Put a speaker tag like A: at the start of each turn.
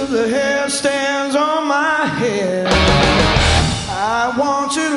A: the hair stands on my head. I want to